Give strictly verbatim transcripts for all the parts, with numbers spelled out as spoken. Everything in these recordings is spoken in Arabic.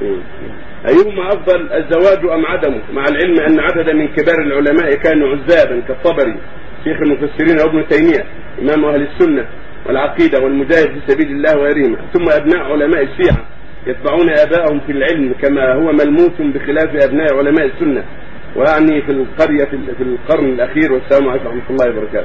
أيهما أفضل، الزواج أم عدمه؟ مع العلم أن عددا من كبار العلماء كانوا عزابا كالطبري شيخ المفسرين وابن تيمية إمام أهل السنة والعقيدة والمجاهد في سبيل الله وغيرهما، ثم أبناء علماء الشيعة يتبعون آباءهم في العلم كما هو ملموس بخلاف أبناء علماء السنة، ويعني في القرية في القرن الأخير. والسلام عليكم ورحمة الله وبركاته.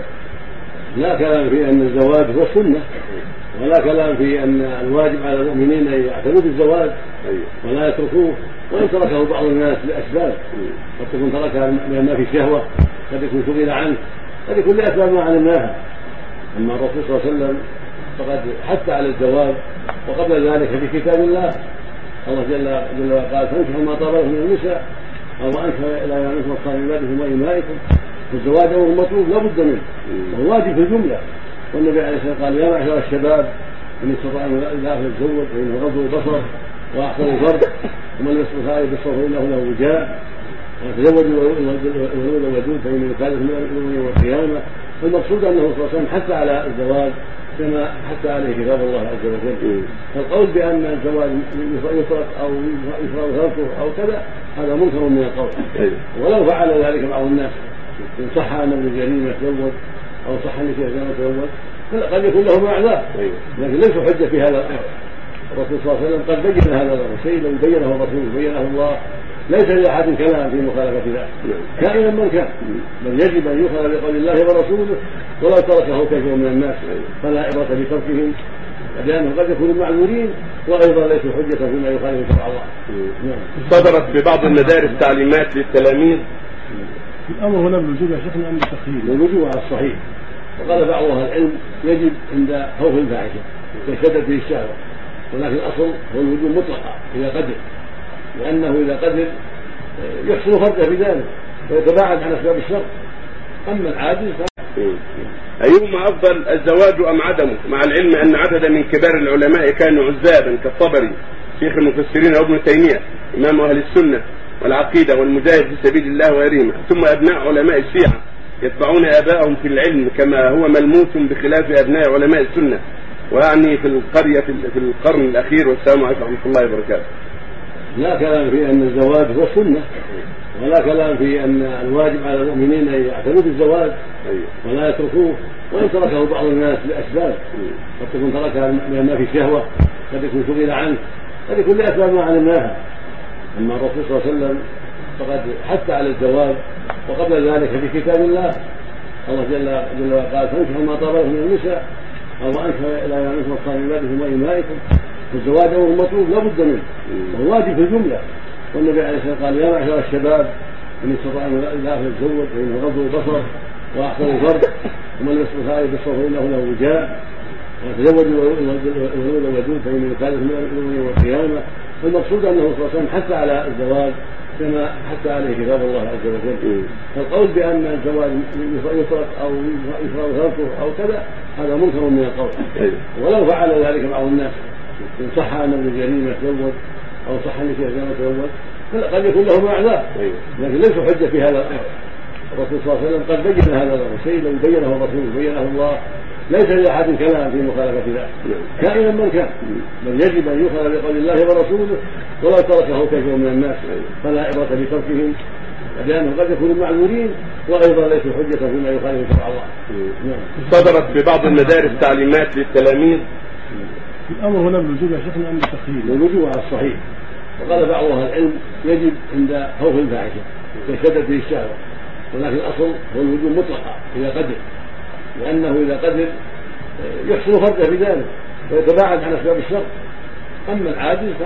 لا كلام في أن الزواج هو سنة، ولا كلام في أن الواجب على المؤمنين أن يعتنوا بالزواج ولا يتركوه، وإن تركه بعض الناس لأسباب، قد تكون تركها لما في شهوة، قد يكون شغل عنه، قد يكون لأسباب ما علمناها. أما الرسول صلى الله عليه وسلم فقد حث على الزواج، وقبل ذلك في كتاب الله الله جل جل وعلا قال: فانكحوا ما طاب لكم من النساء أو أنكحوا إلى منكم الصالحات ثم إمائكم. فالزواج هو مطلوب لا بد منه، وهو واجب في الجملة. والنبي عليه الصلاة والسلام قال: يا معشر الشباب إن استطاع أن يتزوج فإنه غض البصر وأحسن الفرج ومن لم يستطع خالد بالصبر فإنه له وجاء وتزوجوا الولود والودود فإن ثالث من يوم القيامة. فالمقصود أنه صلى الله عليه وسلم حث على الزواج كما حث عليه كتاب الله عز وجل. فالقول بأن الزواج يترك أو يفرض تركه أو كذا هذا منكر من القول، ولو فعل ذلك بعض الناس إن صح أن ابن جرير يتزوج أو صح أن شيخ يتزوج قد يكون لهم أعذار، لكن ليس حجة في هذا الأمر. الرسول صلى الله عليه وسلم قد بين هذا الأمر، شيء لو بينه الرسول بينه الله ليس لأحد كلام في مخالفة ذلك كائنا من كان، بل يجب أن يؤخذ بقول الله ورسوله ولو تركه كثير من الناس فلا عبرة بتركهم، لأنه قد يكونوا معذورين وأيضا ليسوا حجة فيما يخالف شرع الله. صدرت ببعض المدارس تعليمات للتلاميذ. الأمر هنا بالوجوب يا شيخنا أم بالتخيير؟ الوجوب على الصحيح، وقال بعض أهل العلم يجب عند خوف الفاحشة تشتد به الشهوة، ولكن الأصل هو الوجوب مطلقا إذا قدر، لأنه إذا قدر يحصل فرجه بذلك ويتباعد عن أسباب الشر. أما العاجز أيهما أفضل، الزواج أم عدمه؟ مع العلم أن عددا من كبار العلماء كانوا عزابا كالطبري شيخ المفسرين وابن تيمية إمام أهل السنة والعقيدة والمجاهد في سبيل الله وغيرهما، ثم أبناء علماء الشيعة يتبعون آباءهم في العلم كما هو ملموس بخلاف أبناء علماء السنة، ويعني في القرية في القرن الأخير. والسلام عليكم ورحمة الله وبركاته. لا كلام في أن الزواج هو سنة، ولا كلام في أن الواجب على المؤمنين أن يعتنوا بالزواج ولا يتركوه، وإن تركه بعض الناس لأسباب، قد تكون تركها لما في شهوة، قد يكون شغل عنه، قد يكون لأسباب ما علمناها. أما الرسول صلى الله عليه وسلم فقد حث على الزواج، وقبل ذلك في كتاب الله الله جل جل وعلا قال: فانكحوا ما طاب لكم من النساء أو أنكحوا إلى منكم الصالحات ثم إمائكم. فالزواج هو مطلوب لا بد منه، وهو واجب في الجملة. والنبي عليه الصلاة والسلام قال: يا معشر الشباب إن استطاع أن يتزوج فإنه غض البصر وأحسن الفرج ومن لم يستطع خالد بالصبر فإنه له وجاء وتزوجوا الولود والودود فإن ثالث من يوم القيامة. فالمقصود أنه صلى الله عليه وسلم حث على الزواج كما حث عليه كتاب الله عز وجل. فالقول بأن الزواج يترك أو يفرض تركه أو كذا هذا منكر من القول، ولو فعل ذلك بعض الناس إن صح أن ابن جرير يتزوج أو صح أن شيخ يتزوج قد يكون لهم أعذار، لكن ليس حجة في هذا الأمر. الرسول صلى الله عليه وسلم قد بين هذا الأمر، شيء لو بينه الرسول بينه الله ليس لأحد كلام في مخالفة ذلك كائنا من كان، بل يجب أن يؤخذ بقول الله ورسوله ولو تركه كثير من الناس فلا عبرة بتركهم، لأنه قد يكونوا معذورين وأيضا ليسوا حجة فيما يخالف شرع الله. صدرت ببعض المدارس تعليمات للتلاميذ. الأمر هنا بالوجوب يا شيخنا أم بالتخيير؟ الوجوب على الصحيح، وقال بعض أهل العلم يجب عند خوف الفاحشة تشتد به الشهوة، ولكن الأصل هو الوجوب مطلقا إذا قدر، لأنه إذا قدر يحصل فرجه بذلك ويتباعد عن أسباب الشر. أما العاجز